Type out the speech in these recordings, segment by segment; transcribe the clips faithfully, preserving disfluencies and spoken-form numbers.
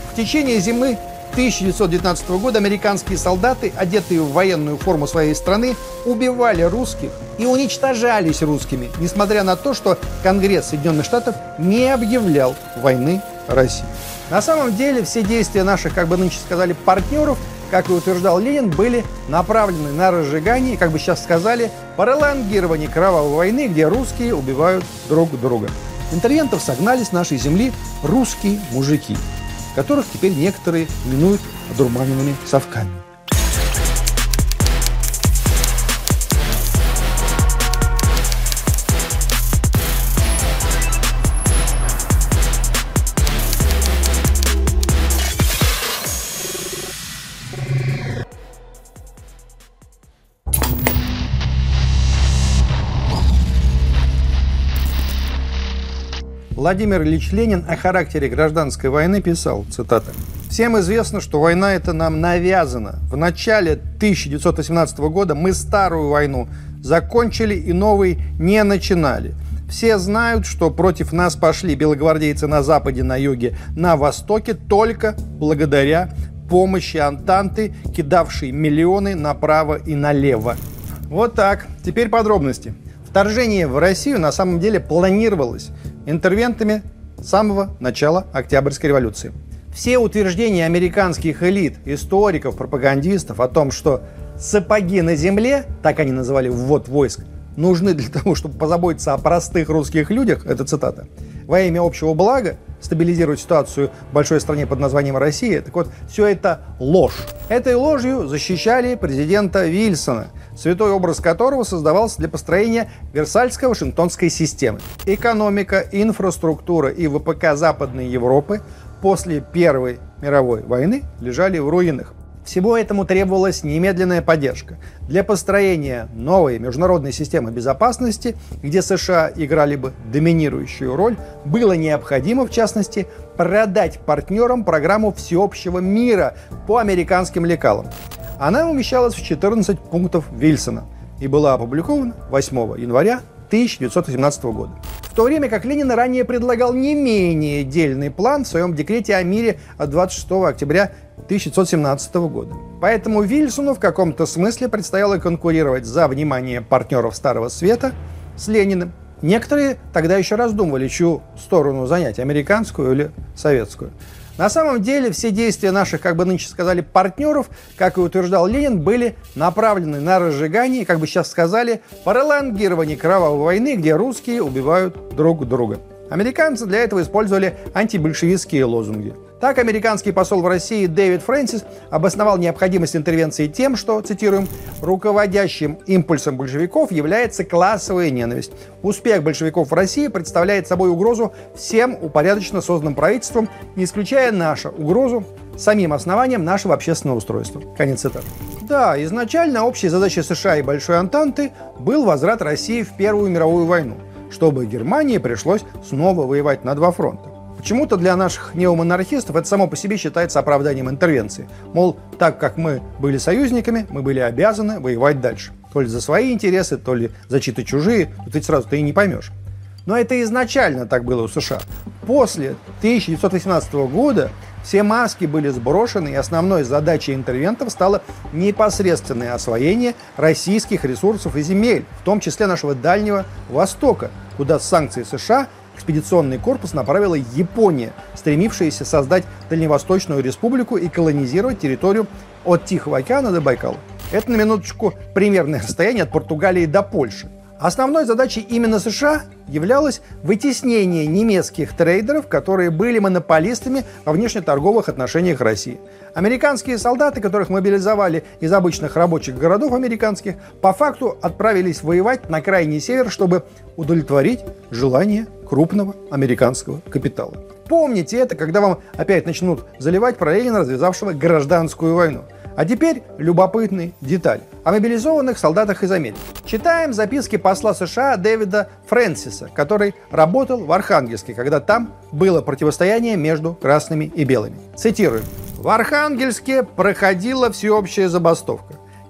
В течение зимы тысяча девятьсот девятнадцатого года американские солдаты, одетые в военную форму своей страны, убивали русских и уничтожались русскими, несмотря на то, что Конгресс Соединенных Штатов не объявлял войны России. На самом деле все действия наших, как бы нынче сказали, партнеров, как и утверждал Ленин, были направлены на разжигание, как бы сейчас сказали, пролонгирование кровавой войны, где русские убивают друг друга. Интервентов согнали с нашей земли русские мужики, которых теперь некоторые именуют одурманенными совками. Владимир Ильич Ленин о характере гражданской войны писал, цитата: «Всем известно, что война эта нам навязана. В начале тысяча девятьсот восемнадцатого года мы старую войну закончили и новой не начинали. Все знают, что против нас пошли белогвардейцы на западе, на юге, на востоке только благодаря помощи Антанты, кидавшей миллионы направо и налево». Вот так. Теперь подробности. Вторжение в Россию на самом деле планировалось интервентами с самого начала Октябрьской революции. Все утверждения американских элит, историков, пропагандистов о том, что сапоги на земле, так они называли ввод войск, нужны для того, чтобы позаботиться о простых русских людях, это цитата, во имя общего блага, стабилизировать ситуацию в большой стране под названием Россия, так вот, все это ложь. Этой ложью защищали президента Вильсона, святой образ которого создавался для построения Версальско-Вашингтонской системы. Экономика, инфраструктура и ВПК Западной Европы после Первой мировой войны лежали в руинах. Всему этому требовалась немедленная поддержка. Для построения новой международной системы безопасности, где США играли бы доминирующую роль, было необходимо, в частности, продать партнерам программу всеобщего мира по американским лекалам. Она умещалась в четырнадцать пунктов Вильсона и была опубликована восьмого января тысяча девятьсот восемнадцатого года. В то время как Ленин ранее предлагал не менее дельный план в своем декрете о мире от двадцать шестого октября тысяча девятьсот семнадцатого года. Поэтому Вильсону в каком-то смысле предстояло конкурировать за внимание партнеров Старого Света с Лениным. Некоторые тогда еще раздумывали, чью сторону занять, американскую или советскую. На самом деле все действия наших, как бы нынче сказали, партнеров, как и утверждал Ленин, были направлены на разжигание, как бы сейчас сказали, пролонгирование кровавой войны, где русские убивают друг друга. Американцы для этого использовали антибольшевистские лозунги. Так, американский посол в России Дэвид Фрэнсис обосновал необходимость интервенции тем, что, цитируем, «руководящим импульсом большевиков является классовая ненависть. Успех большевиков в России представляет собой угрозу всем упорядоченно созданным правительством, не исключая нашу угрозу самим основанием нашего общественного устройства». Конец цитаты. Да, изначально общей задачей США и Большой Антанты был возврат России в Первую мировую войну, чтобы Германии пришлось снова воевать на два фронта. Почему-то для наших неомонархистов это само по себе считается оправданием интервенции. Мол, так как мы были союзниками, мы были обязаны воевать дальше. То ли за свои интересы, то ли за чьи-то чужие, тут ведь сразу ты и не поймешь. Но это изначально так было у США. После тысяча девятьсот восемнадцатого года все маски были сброшены, и основной задачей интервентов стало непосредственное освоение российских ресурсов и земель, в том числе нашего Дальнего Востока, куда с санкций США экспедиционный корпус направила Япония, стремившаяся создать Дальневосточную республику и колонизировать территорию от Тихого океана до Байкала. Это, на минуточку, примерное расстояние от Португалии до Польши. Основной задачей именно США являлось вытеснение немецких трейдеров, которые были монополистами во внешнеторговых отношениях России. Американские солдаты, которых мобилизовали из обычных рабочих городов американских, по факту отправились воевать на крайний север, чтобы удовлетворить желание крупного американского капитала. Помните это, когда вам опять начнут заливать про Ленина, развязавшего гражданскую войну. А теперь любопытные детали о мобилизованных солдатах из Америки. Читаем записки посла США Дэвида Фрэнсиса, который работал в Архангельске, когда там было противостояние между красными и белыми. Цитирую. «В Архангельске проходила всеобщая забастовка.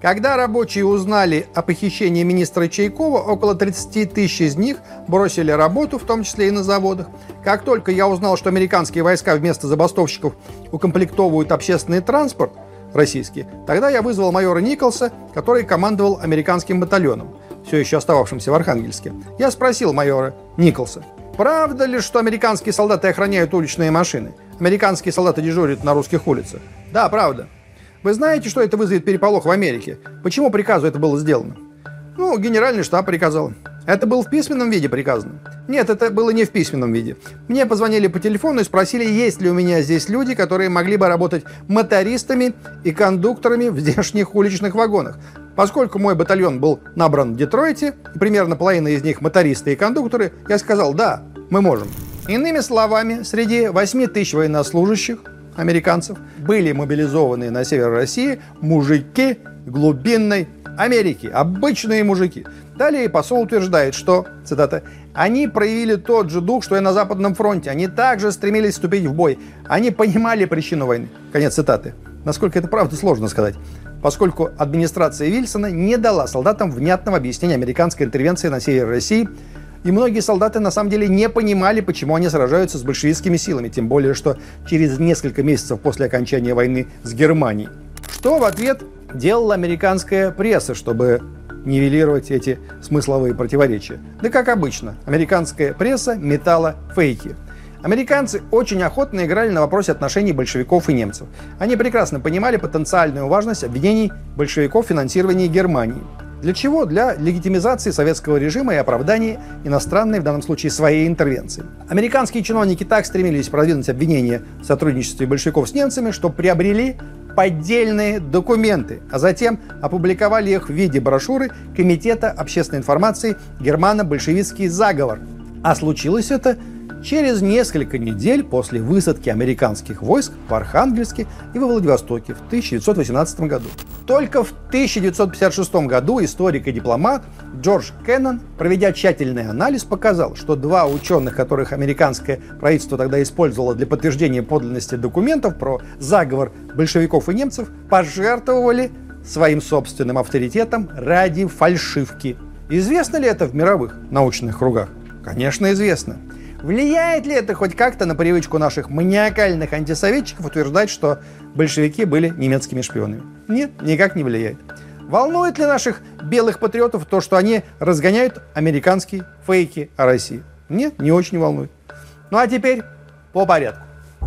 Когда рабочие узнали о похищении министра Чайкова, около тридцати тысяч из них бросили работу, в том числе и на заводах. Как только я узнал, что американские войска вместо забастовщиков укомплектовывают общественный транспорт российский, тогда я вызвал майора Николса, который командовал американским батальоном, все еще остававшимся в Архангельске. Я спросил майора Николса: правда ли, что американские солдаты охраняют уличные машины? Американские солдаты дежурят на русских улицах. Да, правда. Вы знаете, что это вызовет переполох в Америке? Почему приказу это было сделано? Ну, генеральный штаб приказал. Это было в письменном виде приказано? Нет, это было не в письменном виде. Мне позвонили по телефону и спросили, есть ли у меня здесь люди, которые могли бы работать мотористами и кондукторами в здешних уличных вагонах. Поскольку мой батальон был набран в Детройте, и примерно половина из них мотористы и кондукторы, я сказал, да, мы можем. Иными словами, среди восьми тысяч военнослужащих, американцев, были мобилизованы на север России мужики глубинной Америки, обычные мужики. Далее посол утверждает, что, цитата, «они проявили тот же дух, что и на Западном фронте, они также стремились вступить в бой, они понимали причину войны». Конец цитаты. Насколько это правда, сложно сказать, поскольку администрация Вильсона не дала солдатам внятного объяснения американской интервенции на севере России, и многие солдаты на самом деле не понимали, почему они сражаются с большевистскими силами, тем более, что через несколько месяцев после окончания войны с Германией. Что в ответ делала американская пресса, чтобы нивелировать эти смысловые противоречия? Да как обычно, американская пресса метала фейки. Американцы очень охотно играли на вопросе отношений большевиков и немцев. Они прекрасно понимали потенциальную важность обвинений большевиков в финансировании Германии. Для чего? Для легитимизации советского режима и оправдания иностранной, в данном случае своей интервенции. Американские чиновники так стремились продвинуть обвинения в сотрудничестве большевиков с немцами, что приобрели поддельные документы, а затем опубликовали их в виде брошюры Комитета общественной информации «Германо-большевистский заговор». А случилось это через несколько недель после высадки американских войск в Архангельске и во Владивостоке в тысяча девятьсот восемнадцатом году. Только в тысяча девятьсот пятьдесят шестом году историк и дипломат Джордж Кеннон, проведя тщательный анализ, показал, что два ученых, которых американское правительство тогда использовало для подтверждения подлинности документов про заговор большевиков и немцев, пожертвовали своим собственным авторитетом ради фальшивки. Известно ли это в мировых научных кругах? Конечно, известно. Влияет ли это хоть как-то на привычку наших маниакальных антисоветчиков утверждать, что большевики были немецкими шпионами? Нет, никак не влияет. Волнует ли наших белых патриотов то, что они разгоняют американские фейки о России? Нет, не очень волнует. Ну а теперь по порядку.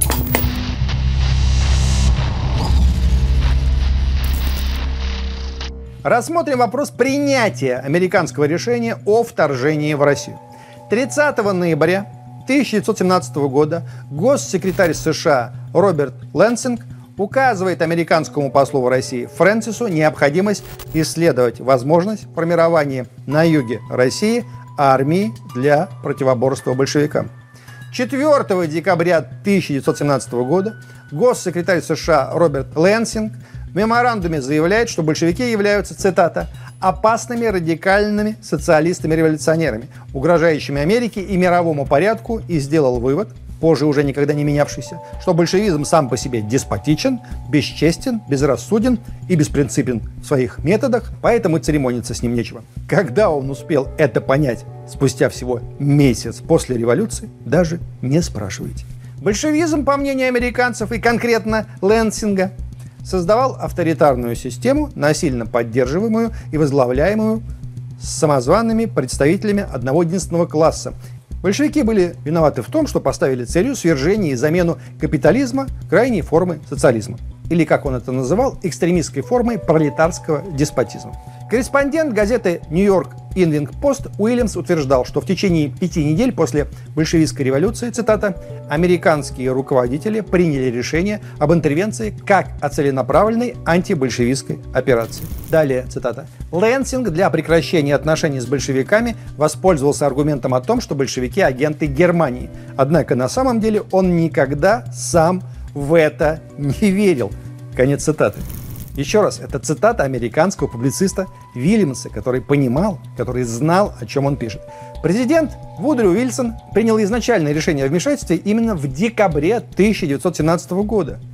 Рассмотрим вопрос принятия американского решения о вторжении в Россию. тридцатого ноября тысяча девятьсот семнадцатого года госсекретарь США Роберт Лэнсинг указывает американскому послу в России Фрэнсису необходимость исследовать возможность формирования на юге России армии для противоборства большевикам. четвёртого декабря тысяча девятьсот семнадцатого года госсекретарь США Роберт Лэнсинг в меморандуме заявляет, что большевики являются, цитата, опасными радикальными социалистами-революционерами, угрожающими Америке и мировому порядку, и сделал вывод, позже уже никогда не менявшийся, что большевизм сам по себе деспотичен, бесчестен, безрассуден и беспринципен в своих методах, поэтому церемониться с ним нечего. Когда он успел это понять спустя всего месяц после революции, даже не спрашивайте. Большевизм, по мнению американцев и конкретно Лэнсинга, создавал авторитарную систему, насильно поддерживаемую и возглавляемую самозваными представителями одного единственного класса. Большевики были виноваты в том, что поставили целью свержение и замену капитализма крайней формой социализма. Или, как он это называл, экстремистской формой пролетарского деспотизма. Корреспондент газеты «Нью-Йорк Evening Post» Уильямс утверждал, что в течение пяти недель после большевистской революции, цитата, американские руководители приняли решение об интервенции как о целенаправленной антибольшевистской операции. Далее, цитата, Лэнсинг для прекращения отношений с большевиками воспользовался аргументом о том, что большевики – агенты Германии. Однако на самом деле он никогда сам в это не верил. Конец цитаты. Еще раз, это цитата американского публициста Вильямса, который понимал, который знал, о чем он пишет. Президент Вудру Вильсон принял изначальное решение о вмешательстве именно в декабре тысяча девятьсот семнадцатого года.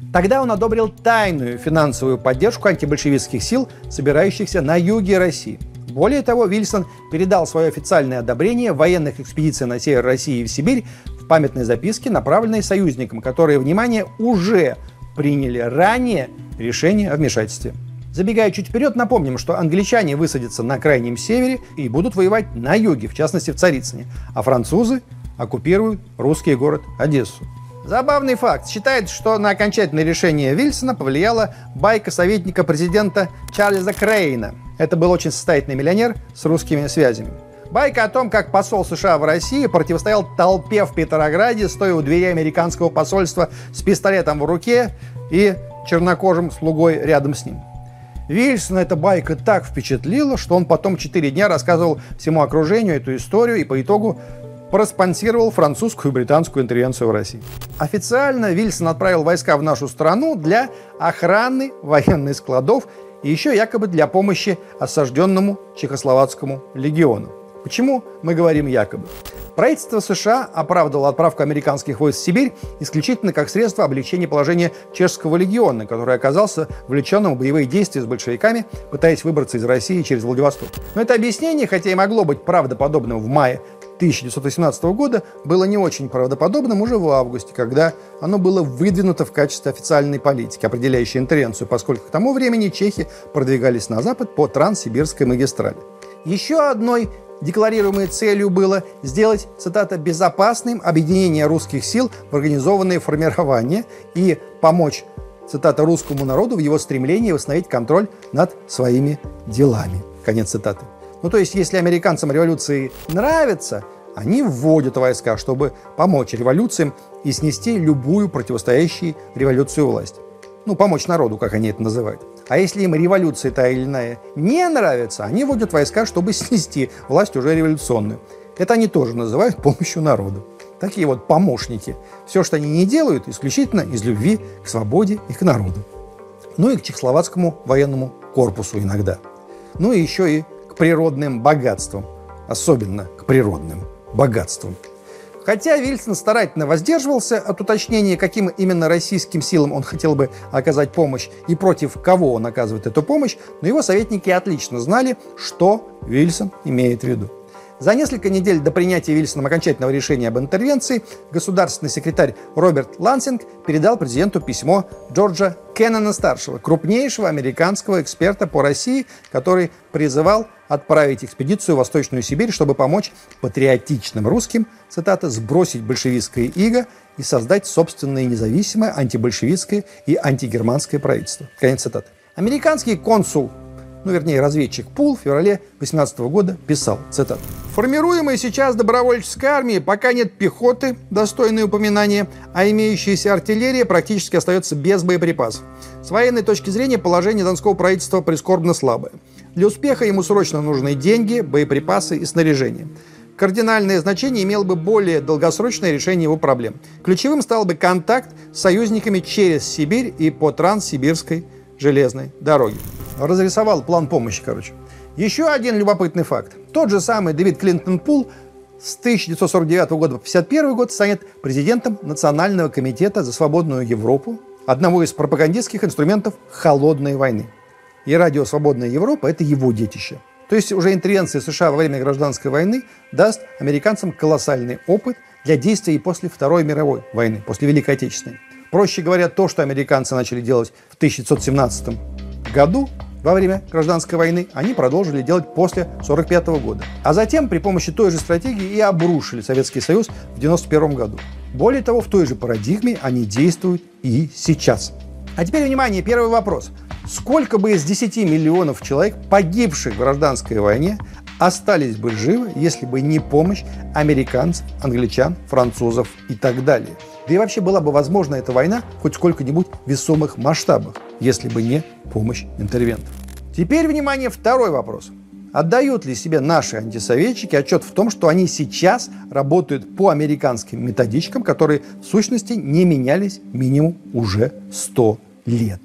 Тогда он одобрил тайную финансовую поддержку антибольшевистских сил, собирающихся на юге России. Более того, Вильсон передал свое официальное одобрение военных экспедиций на север России и в Сибирь в памятной записке, направленной союзникам, которые, внимание, уже приняли ранее решение о вмешательстве. Забегая чуть вперед, напомним, что англичане высадятся на крайнем севере и будут воевать на юге, в частности в Царицыне, а французы оккупируют русский город Одессу. Забавный факт. Считается, что на окончательное решение Вильсона повлияла байка советника президента Чарльза Крейна. Это был очень состоятельный миллионер с русскими связями. Байка о том, как посол США в России противостоял толпе в Петрограде, стоя у двери американского посольства с пистолетом в руке и чернокожим слугой рядом с ним. Вильсона эта байка так впечатлила, что он потом четыре дня рассказывал всему окружению эту историю и по итогу проспонсировал французскую и британскую интервенцию в России. Официально Вильсон отправил войска в нашу страну для охраны военных складов и еще якобы для помощи осажденному Чехословацкому легиону. Почему мы говорим якобы? Правительство США оправдывало отправку американских войск в Сибирь исключительно как средство облегчения положения чешского легиона, который оказался вовлеченным в боевые действия с большевиками, пытаясь выбраться из России через Владивосток. Но это объяснение, хотя и могло быть правдоподобным в мае тысяча девятьсот восемнадцатого года, было не очень правдоподобным уже в августе, когда оно было выдвинуто в качестве официальной политики, определяющей интервенцию, поскольку к тому времени чехи продвигались на запад по Транссибирской магистрали. Еще одной декларируемой целью было сделать, цитата, «безопасным объединение русских сил в организованные формирования и помочь, цитата, русскому народу в его стремлении восстановить контроль над своими делами». Конец цитаты. Ну, то есть, если американцам революции нравится, они вводят войска, чтобы помочь революциям и снести любую противостоящую революцию власть. Ну, помочь народу, как они это называют. А если им революция та или иная не нравится, они вводят войска, чтобы снести власть уже революционную. Это они тоже называют помощью народу. Такие вот помощники. Все, что они не делают, исключительно из любви к свободе и к народу. Ну и к чехословацкому военному корпусу иногда. Ну и еще и к природным богатствам. Особенно к природным богатствам. Хотя Вильсон старательно воздерживался от уточнения, каким именно российским силам он хотел бы оказать помощь и против кого он оказывает эту помощь, но его советники отлично знали, что Вильсон имеет в виду. За несколько недель до принятия Вильсоном окончательного решения об интервенции государственный секретарь Роберт Лансинг передал президенту письмо Джорджа Кеннона-старшего, крупнейшего американского эксперта по России, который призывал отправить экспедицию в Восточную Сибирь, чтобы помочь патриотичным русским, цитата, «сбросить большевистское иго и создать собственное независимое антибольшевистское и антигерманское правительство». Конец цитаты. Американский консул, ну, вернее, разведчик Пул в феврале две тысячи восемнадцатого года писал, цитата, «Формируемой сейчас добровольческой армии пока нет пехоты, достойной упоминания, а имеющаяся артиллерия практически остается без боеприпасов. С военной точки зрения положение донского правительства прискорбно слабое. Для успеха ему срочно нужны деньги, боеприпасы и снаряжение. Кардинальное значение имело бы более долгосрочное решение его проблем. Ключевым стал бы контакт с союзниками через Сибирь и по Транссибирской железной дороге». Разрисовал план помощи, короче. Еще один любопытный факт. Тот же самый Дэвид Клинтон Пул с тысяча девятьсот сорок девятого года по пятьдесят первый год станет президентом Национального комитета за свободную Европу, одного из пропагандистских инструментов холодной войны. И радио «Свободная Европа» — это его детище. То есть уже интервенция США во время гражданской войны даст американцам колоссальный опыт для действий и после Второй мировой войны, после Великой Отечественной. Проще говоря, то, что американцы начали делать в тысяча девятьсот семнадцатом году, во время гражданской войны, они продолжили делать после сорок пятого года. А затем при помощи той же стратегии и обрушили Советский Союз в девяносто первом году. Более того, в той же парадигме они действуют и сейчас. А теперь, внимание, первый вопрос. Сколько бы из десяти миллионов человек, погибших в гражданской войне, остались бы живы, если бы не помощь американцев, англичан, французов и так далее? Да и вообще была бы возможна эта война хоть в сколько-нибудь весомых масштабах, если бы не помощь интервентов. Теперь, внимание, второй вопрос. Отдают ли себе наши антисоветчики отчет в том, что они сейчас работают по американским методичкам, которые в сущности не менялись минимум уже сто лет?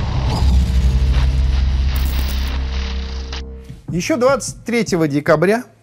Еще двадцать третьего декабря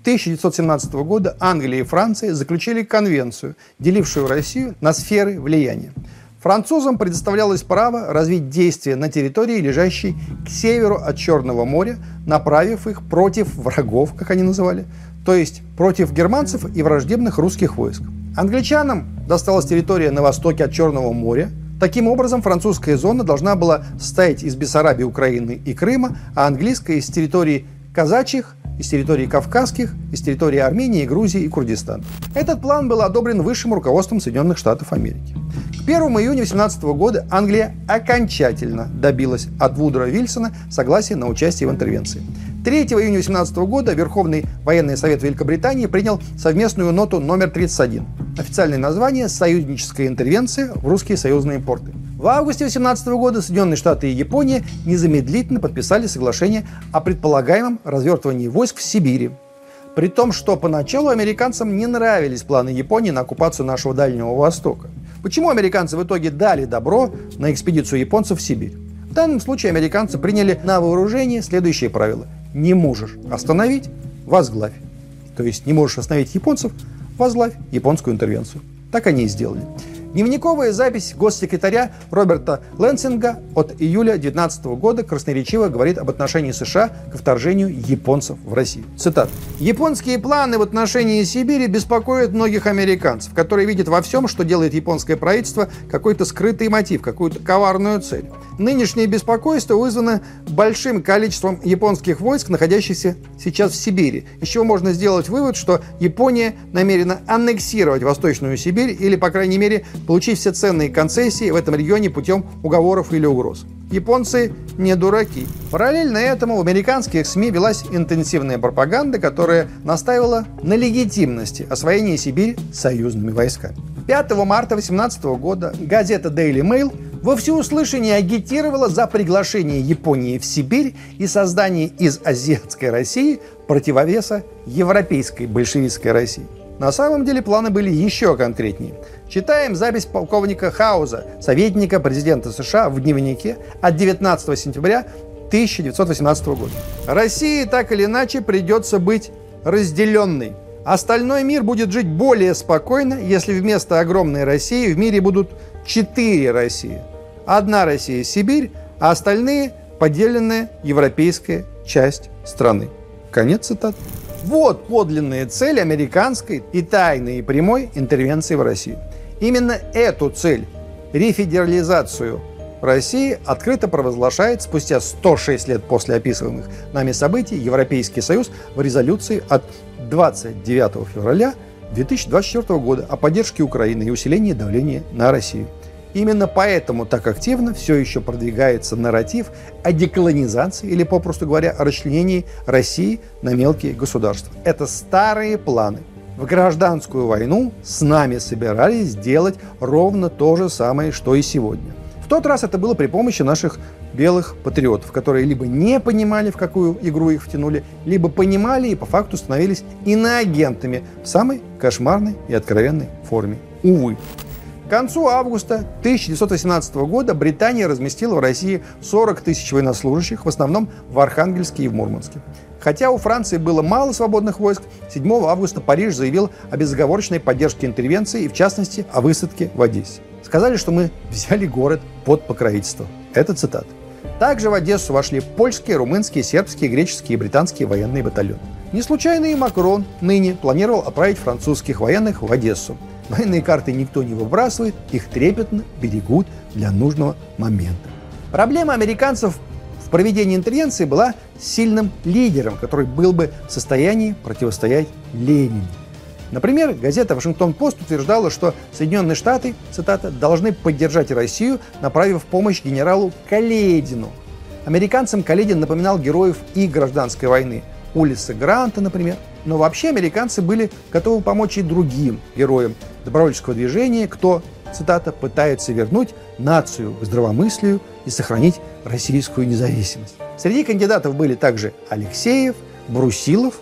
тысяча девятьсот семнадцатого года Англия и Франция заключили конвенцию, делившую Россию на сферы влияния. Французам предоставлялось право развить действия на территории, лежащей к северу от Черного моря, направив их против врагов, как они называли, то есть против германцев и враждебных русских войск. Англичанам досталась территория на востоке от Черного моря. Таким образом, французская зона должна была состоять из Бессарабии, Украины и Крыма, а английская из территорий казачьих, из территорий кавказских, из территории Армении, Грузии и Курдистана. Этот план был одобрен высшим руководством Соединенных Штатов Америки. К первому июня тысяча девятьсот восемнадцатого года Англия окончательно добилась от Вудро Вильсона согласия на участие в интервенции. третьего июня тысяча девятьсот восемнадцатого года Верховный военный совет Великобритании принял совместную ноту номер тридцать один. Официальное название «Союзническая интервенция в русские союзные порты». В августе тысяча девятьсот восемнадцатого года Соединенные Штаты и Япония незамедлительно подписали соглашение о предполагаемом развертывании войск в Сибири. При том, что поначалу американцам не нравились планы Японии на оккупацию нашего Дальнего Востока. Почему американцы в итоге дали добро на экспедицию японцев в Сибирь? В данном случае американцы приняли на вооружение следующие правила. Не можешь остановить – возглавь. То есть не можешь остановить японцев – возглавь японскую интервенцию. Так они и сделали. Дневниковая запись госсекретаря Роберта Лэнсинга от июля две тысячи девятнадцатого года красноречиво говорит об отношении США к вторжению японцев в Россию. Цитата. «Японские планы в отношении Сибири беспокоят многих американцев, которые видят во всем, что делает японское правительство, какой-то скрытый мотив, какую-то коварную цель. Нынешнее беспокойство вызвано большим количеством японских войск, находящихся сейчас в Сибири, из чего можно сделать вывод, что Япония намерена аннексировать Восточную Сибирь или, по крайней мере, получить все ценные концессии в этом регионе путем уговоров или угроз. Японцы не дураки». Параллельно этому в американских СМИ велась интенсивная пропаганда, которая настаивала на легитимности освоения Сибири союзными войсками. пятого марта тысяча девятьсот восемнадцатого года газета Daily Mail во всеуслышание агитировала за приглашение Японии в Сибирь и создание из азиатской России противовеса европейской большевистской России. На самом деле планы были еще конкретнее. Читаем запись полковника Хауза, советника президента США, в дневнике от девятнадцатого сентября тысяча девятьсот восемнадцатого года. «России так или иначе придется быть разделенной. Остальной мир будет жить более спокойно, если вместо огромной России в мире будут четыре России. Одна Россия – Сибирь, а остальные – поделенная европейская часть страны». Конец цитаты. Вот подлинная цель американской и тайной и прямой интервенции в Россию. Именно эту цель, рефедерализацию России, открыто провозглашает спустя сто шесть лет после описываемых нами событий Европейский Союз в резолюции от двадцать девятого февраля две тысячи двадцать четвёртого года о поддержке Украины и усилении давления на Россию. Именно поэтому так активно все еще продвигается нарратив о деколонизации или, попросту говоря, о расчленении России на мелкие государства. Это старые планы. В гражданскую войну с нами собирались делать ровно то же самое, что и сегодня. В тот раз это было при помощи наших белых патриотов, которые либо не понимали, в какую игру их втянули, либо понимали и по факту становились иноагентами в самой кошмарной и откровенной форме. Увы. К концу августа тысяча девятьсот восемнадцатого года Британия разместила в России сорок тысяч военнослужащих, в основном в Архангельске и в Мурманске. Хотя у Франции было мало свободных войск, седьмого августа Париж заявил о безоговорочной поддержке интервенции и, в частности, о высадке в Одессе. Сказали, что мы взяли город под покровительство. Это цитата. Также в Одессу вошли польские, румынские, сербские, греческие и британские военные батальоны. Не случайно и Макрон ныне планировал отправить французских военных в Одессу. Военные карты никто не выбрасывает, их трепетно берегут для нужного момента. Проблема американцев в проведении интервенции была сильным лидером, который был бы в состоянии противостоять Ленину. Например, газета «Вашингтон-Пост» утверждала, что Соединенные Штаты, цитата, должны поддержать Россию, направив помощь генералу Каледину. Американцам Каледин напоминал героев и гражданской войны. Улисса Гранта, например. Но вообще американцы были готовы помочь и другим героям добровольческого движения, кто, цитата, пытается вернуть нацию к здравомыслию и сохранить российскую независимость. Среди кандидатов были также Алексеев, Брусилов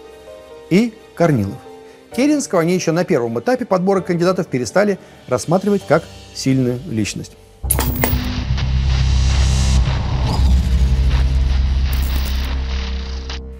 и Корнилов. Керенского они еще на первом этапе подбора кандидатов перестали рассматривать как сильную личность.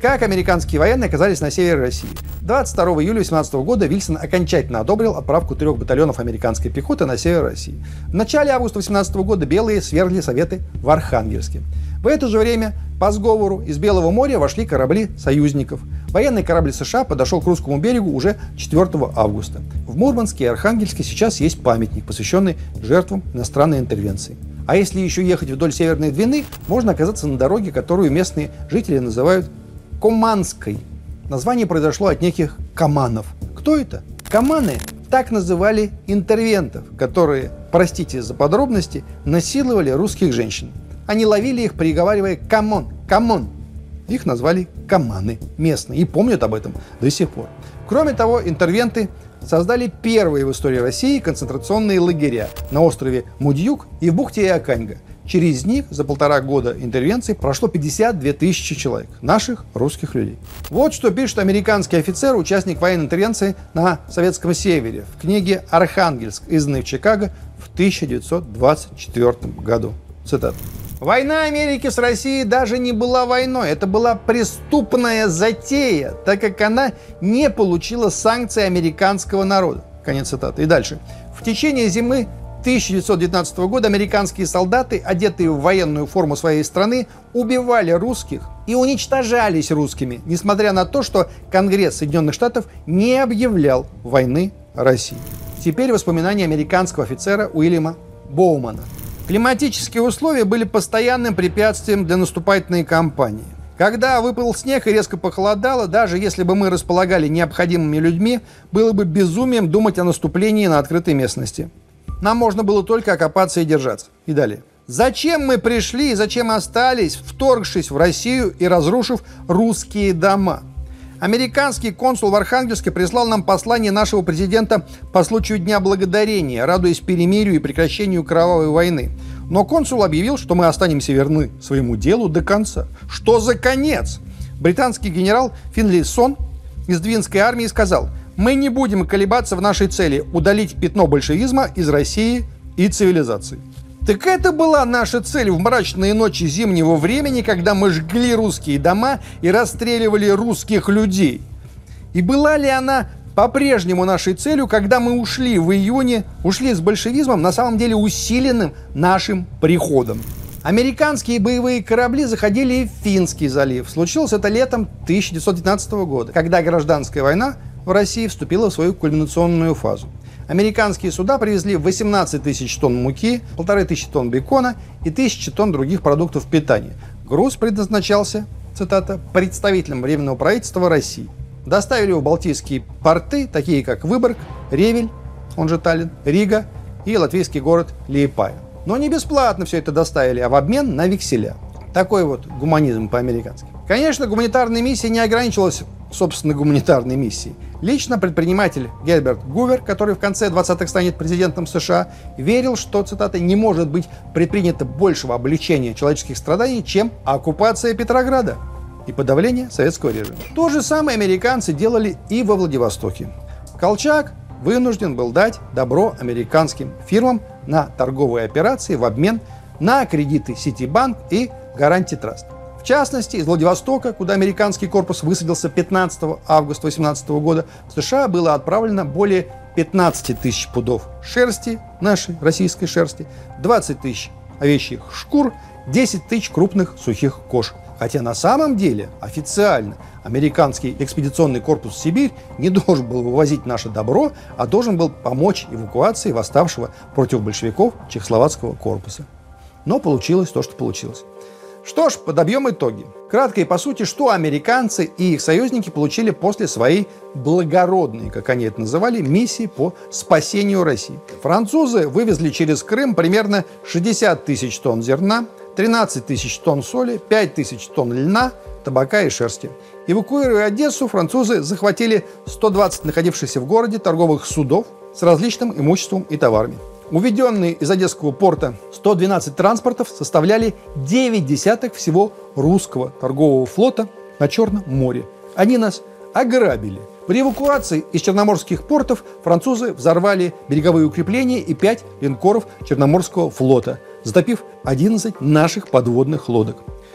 Как американские военные оказались на севере России? двадцать второго июля две тысячи восемнадцатого года Вильсон окончательно одобрил отправку трех батальонов американской пехоты на север России. В начале августа две тысячи восемнадцатого года белые свергли Советы в Архангельске. В это же время по сговору из Белого моря вошли корабли союзников. Военный корабль США подошел к русскому берегу уже четвёртого августа. В Мурманске и Архангельске сейчас есть памятник, посвященный жертвам иностранной интервенции. А если еще ехать вдоль Северной Двины, можно оказаться на дороге, которую местные жители называют Команской. Название произошло от неких каманов. Кто это? Каманы так называли интервентов, которые, простите за подробности, насиловали русских женщин. Они ловили их, приговаривая «камон, камон». Их назвали каманы местные и помнят об этом до сих пор. Кроме того, интервенты создали первые в истории России концентрационные лагеря на острове Мудьюк и в бухте Иоканьга. Через них за полтора года интервенции прошло пятьдесят две тысячи человек, наших русских людей. Вот что пишет американский офицер, участник военной интервенции на Советском Севере в книге «Архангельск. Изгнанный в Чикаго» в тысяча девятьсот двадцать четвёртом году. Цитата. «Война Америки с Россией даже не была войной, это была преступная затея, так как она не получила санкций американского народа». Конец цитаты. И дальше. В течение зимы тысяча девятьсот девятнадцатого года американские солдаты, одетые в военную форму своей страны, убивали русских и уничтожались русскими, несмотря на то, что Конгресс Соединенных Штатов не объявлял войны России. Теперь воспоминания американского офицера Уильяма Боумана. Климатические условия были постоянным препятствием для наступательной кампании. Когда выпал снег и резко похолодало, даже если бы мы располагали необходимыми людьми, было бы безумием думать о наступлении на открытой местности. Нам можно было только окопаться и держаться. И далее. Зачем мы пришли и зачем остались, вторгшись в Россию и разрушив русские дома? Американский консул в Архангельске прислал нам послание нашего президента по случаю Дня Благодарения, радуясь перемирию и прекращению кровавой войны. Но консул объявил, что мы останемся верны своему делу до конца. Что за конец? Британский генерал Финлейсон из Двинской армии сказал: «Мы не будем колебаться в нашей цели удалить пятно большевизма из России и цивилизации». Так это была наша цель в мрачные ночи зимнего времени, когда мы жгли русские дома и расстреливали русских людей. И была ли она по-прежнему нашей целью, когда мы ушли в июне, ушли с большевизмом, на самом деле усиленным нашим приходом? Американские боевые корабли заходили в Финский залив. Случилось это летом тысяча девятьсот девятнадцатого года, когда гражданская война в России вступила в свою кульминационную фазу. Американские суда привезли восемнадцать тысяч тонн муки, полторы тысячи тонн бекона и тысячи тонн других продуктов питания. Груз предназначался, цитата, представителям Временного правительства России. Доставили в балтийские порты, такие как Выборг, Ревель, он же Таллин, Рига и латвийский город Лиепая. Но не бесплатно все это доставили, а в обмен на векселя. Такой вот гуманизм по-американски. Конечно, гуманитарная миссия не ограничилась собственно гуманитарной миссией. Лично предприниматель Герберт Гувер, который в конце двадцатых станет президентом США, верил, что, цитата, «не может быть предпринято большего облегчения человеческих страданий, чем оккупация Петрограда и подавление советского режима». То же самое американцы делали и во Владивостоке. Колчак вынужден был дать добро американским фирмам на торговые операции в обмен на кредиты Ситибанк и Гаранти Траст. В частности, из Владивостока, куда американский корпус высадился пятнадцатого августа две тысячи восемнадцатого года, в США было отправлено более пятнадцати тысяч пудов шерсти, нашей российской шерсти, двадцать тысяч овечьих шкур, десять тысяч крупных сухих кож. Хотя на самом деле, официально, американский экспедиционный корпус в Сибирь не должен был вывозить наше добро, а должен был помочь эвакуации восставшего против большевиков чехословацкого корпуса. Но получилось то, что получилось. Что ж, подобьем итоги. Кратко и по сути, что американцы и их союзники получили после своей благородной, как они это называли, миссии по спасению России. Французы вывезли через Крым примерно шестьдесят тысяч тонн зерна, тринадцать тысяч тонн соли, пять тысяч тонн льна, табака и шерсти. Эвакуируя Одессу, французы захватили сто двадцать находившихся в городе торговых судов с различным имуществом и товарами. Уведенные из Одесского порта сто двенадцать транспортов составляли девять десятых всего русского торгового флота на Черном море. Они нас ограбили. При эвакуации из черноморских портов французы взорвали береговые укрепления и пять линкоров Черноморского флота, затопив одиннадцать наших подводных лодок.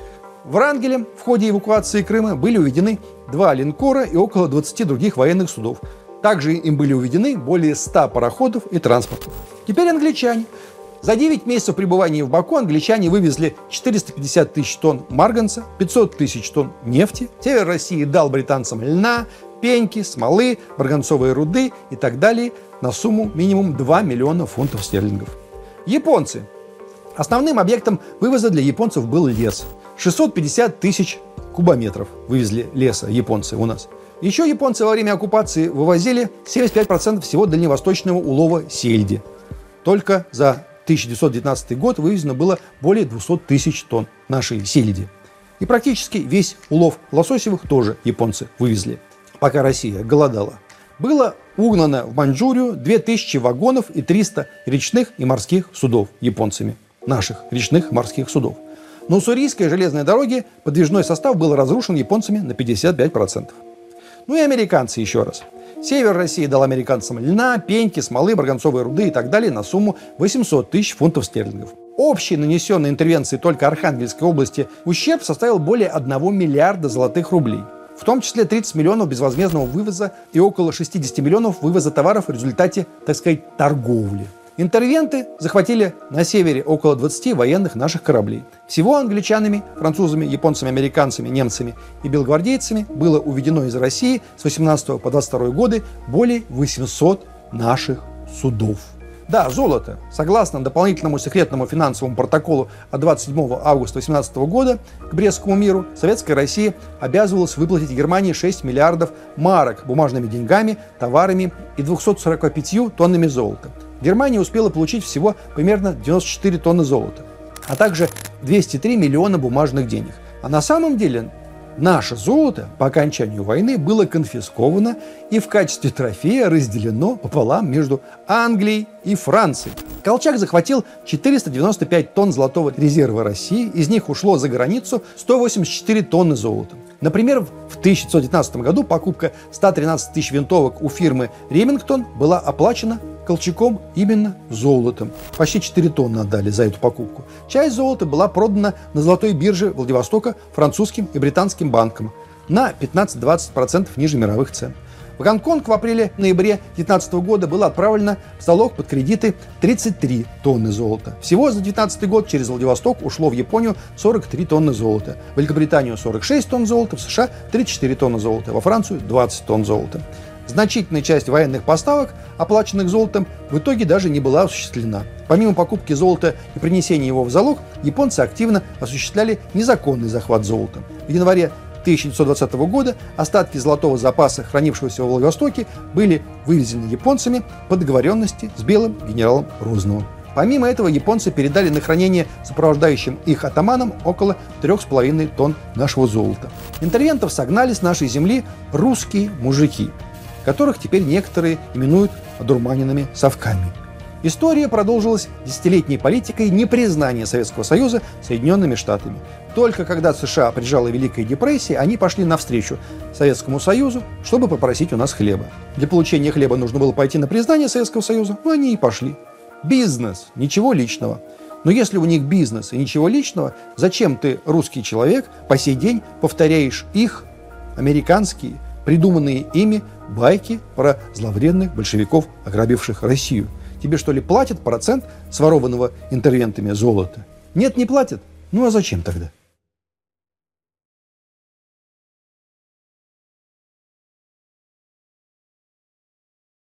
Врангелем в ходе эвакуации Крыма были уведены два линкора и около двадцати других военных судов. Также им были уведены более ста пароходов и транспортов. Теперь англичане. За девять месяцев пребывания в Баку англичане вывезли четыреста пятьдесят тысяч тонн марганца, пятьсот тысяч тонн нефти. Север России дал британцам льна, пеньки, смолы, марганцовые руды и так далее на сумму минимум два миллиона фунтов стерлингов. Японцы. Основным объектом вывоза для японцев был лес. шестьсот пятьдесят тысяч кубометров вывезли леса японцы у нас. Еще японцы во время оккупации вывозили семьдесят пять процентов всего дальневосточного улова сельди. Только за тысяча девятьсот девятнадцатый год вывезено было более двухсот тысяч тонн нашей сельди. И практически весь улов лососевых тоже японцы вывезли, пока Россия голодала. Было угнано в Маньчжурию две тысячи вагонов и триста речных и морских судов японцами. Наших речных морских судов. На Уссурийской железной дороге подвижной состав был разрушен японцами на пятьдесят пять процентов. Ну и американцы еще раз. Север России дал американцам льна, пеньки, смолы, марганцовые руды и так далее на сумму восемьсот тысяч фунтов стерлингов. Общий нанесенный интервенцией только Архангельской области ущерб составил более одного миллиарда золотых рублей. В том числе тридцать миллионов безвозмездного вывоза и около шестидесяти миллионов вывоза товаров в результате, так сказать, торговли. Интервенты захватили на севере около двадцати военных наших кораблей. Всего англичанами, французами, японцами, американцами, немцами и белогвардейцами было уведено из России с восемнадцатого по двадцать второй годы более восьмисот наших судов. Да, золото. Согласно дополнительному секретному финансовому протоколу от двадцать седьмого августа восемнадцатого года к Брестскому миру, Советская Россия обязывалась выплатить Германии шесть миллиардов марок бумажными деньгами, товарами и двумястами сорока пятью тоннами золота. Германия успела получить всего примерно девяносто четыре тонны золота, а также двести три миллиона бумажных денег. А на самом деле наше золото по окончанию войны было конфисковано и в качестве трофея разделено пополам между Англией и Францией. Колчак захватил четыреста девяносто пять тонн золотого резерва России, из них ушло за границу сто восемьдесят четыре тонны золота. Например, в тысяча девятьсот девятнадцатом году покупка ста тринадцати тысяч винтовок у фирмы «Ремингтон» была оплачена Колчаком именно золотом. Почти четыре тонны отдали за эту покупку. Часть золота была продана на золотой бирже Владивостока французским и британским банкам на пятнадцать-двадцать процентов ниже мировых цен. В Гонконг в апреле-ноябре две тысячи девятнадцатого года было отправлено в залог под кредиты тридцать три тонны золота. Всего за две тысячи девятнадцатый год через Владивосток ушло в Японию сорок три тонны золота, в Великобританию сорок шесть тонн золота, в США тридцать четыре тонны золота, во Францию двадцать тонн золота. Значительная часть военных поставок, оплаченных золотом, в итоге даже не была осуществлена. Помимо покупки золота и принесения его в залог, японцы активно осуществляли незаконный захват золота. В январе тысяча девятьсот двадцатого года остатки золотого запаса, хранившегося во Владивостоке, были вывезены японцами по договоренности с белым генералом Розновым. Помимо этого, японцы передали на хранение сопровождающим их атаманам около трёх с половиной тонн нашего золота. Интервентов согнали с нашей земли русские мужики, которых теперь некоторые именуют одурманенными совками. История продолжилась десятилетней политикой непризнания Советского Союза Соединенными Штатами. Только когда США прижала Великая депрессия, они пошли навстречу Советскому Союзу, чтобы попросить у нас хлеба. Для получения хлеба нужно было пойти на признание Советского Союза, но они и пошли. Бизнес, ничего личного. Но если у них бизнес и ничего личного, зачем ты, русский человек, по сей день повторяешь их, американские, придуманные ими байки про зловредных большевиков, ограбивших Россию? Тебе что ли платят процент с ворованного интервентами золота? Нет, не платят. Ну а зачем тогда?